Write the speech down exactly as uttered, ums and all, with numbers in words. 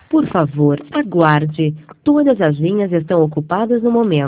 Por favor, aguarde. Todas as linhas estão ocupadas no momento.